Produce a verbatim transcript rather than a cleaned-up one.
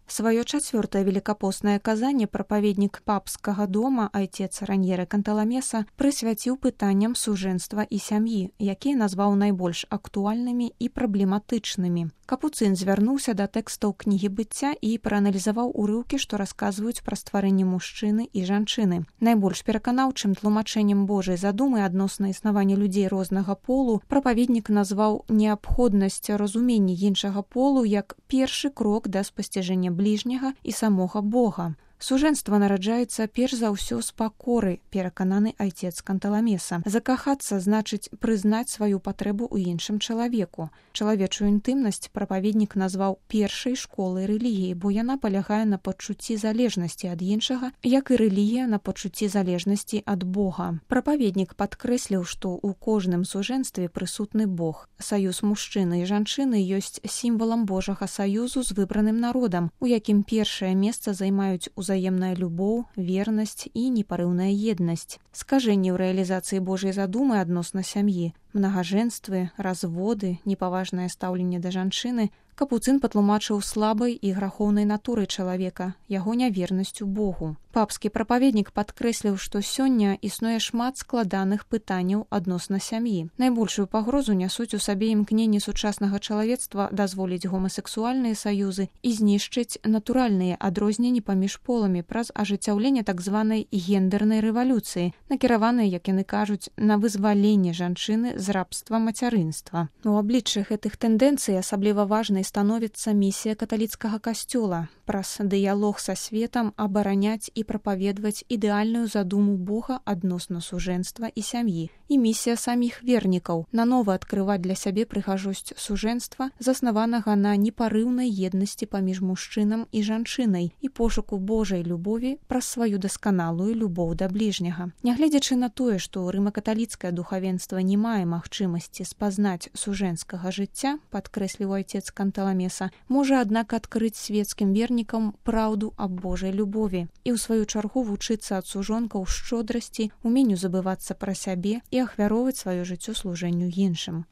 Сваё чацвёртае велікапостнае казанне прапаведнік папскага дома айцец Раньеры Канталамеса прысвяціў пытанням сужэнства і сям'і, якія назваў найбольш актуальнымі і праблематычнымі. Капуцын звярнуўся да тэкстаў кнігі быцця і прааналізаваў урыўкі, што расказваюць пра стварэнне мужчыны і жанчыны. Найбольш пераканаўчым тлумачэннем Божай задумы адносна існавання людзей рознага полу прапаведнік назваў неабходнасць разумення іншага полу як першы крок да спасціжэння бліжняга і самога Бога. Сужэнства нараджаецца перш за ўсё з пакоры, перакананы айцец Канталамеса. Закахацца значыць прызнаць сваю патрэбу ў іншым чалавеку. Чалавечую інтымнасць прапаведнік назваў першай школай рэлігіі, бо яна палягае на пачуцці залежнасці ад іншага, як і рэлігія на пачуцці залежнасці ад Бога. Прапаведнік падкрэсліў, што ў кожным сужэнстве прысутны Бог. Саюз мужчыны і жанчыны ёсць сімвалам Божага саюзу з выбраным народам, у якім першае месца займаюць узаемная любоў, вернасць і непарыўная еднасць. Скажэнні ў рэалізацыі Божай задумы адносна сям'і, мнагажэнствы, разводы, непаважнае стаўленне да жанчыны Капуцын патлумачыў слабай і грахоўнай натурай чалавека, яго нявернасцю Богу. Папскі прапаведнік падкрэсліў, што сёння існуе шмат складаных пытанняў адносна сям'і. Найбольшую пагрозу нясуць у сабе імкненні сучаснага чалавецтва дазволіць гомасексуальныя саюзы і знішчыць натуральныя адрозненні паміж поламі праз ажыццяўленне так званай гендернай рэвалюцыі, накіраванай, як яны кажуць, на вызваленне жанчыны з рабства мацярынства. У абліччы гэтых тэндэнцый асабліва важнай становіцца місія каталіцкага касцёла праз дыялог са светам абараняць і прапаведваць ідэальную задуму Бога адносна сужэнства і сям'і, і місія саміх вернікаў нанова адкрываць для сябе прыгажосць сужэнства, заснаванага на непарыўнай еднасці паміж мужчынам і жанчынай і пошуку Божай любові праз сваю дасканалую любоў да бліжняга. Нягледзячы на тое, што рымакаталіцкае духавенства не мае магчымасці спазнаць сужэнскага жыцця, падкрэсліў айцец Канталамеса, можа, аднак, адкрыць свецкім вернікам праўду аб Божай любові і ў сваю чаргу вучыцца ад сужонкаў шчодрасці, уменню забывацца пра сябе і ахвяроўваць сваё жыццё служэнню іншым.